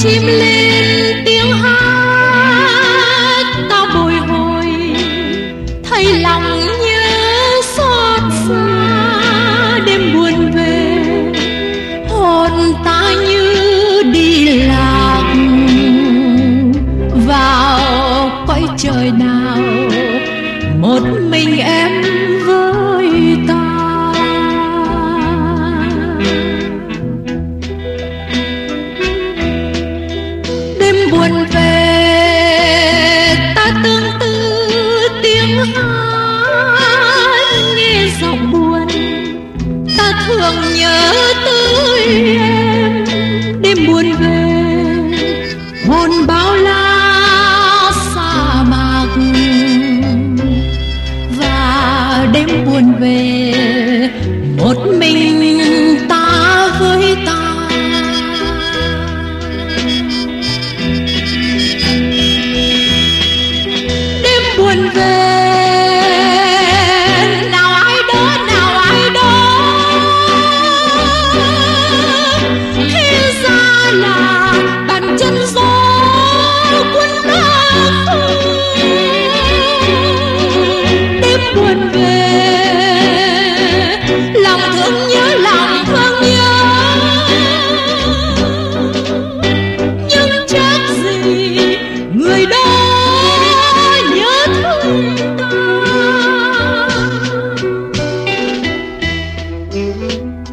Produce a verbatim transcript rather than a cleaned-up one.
chim lên tiếng hát ta bồi hồi, thấy lòng nhớ xót xa. Đêm buồn về hồn ta như đi lạc vào cõi trời nào, một mình em với ta. Đêm buồn về ta tương tư tiếng hát, nghe giọng buồn ta thường nhớ tới em. Đêm buồn về hồn bao la sa mạc, và đêm buồn về một mình ta với ta. Đêm buồn về nào ai đó, nào ai đó, thế ra là bàn chân gió cuốn ta không. Đêm buồn về lòng thương nhớ, lòng thương nhớ, nhưng chắc gì người đó nhớ thương ta.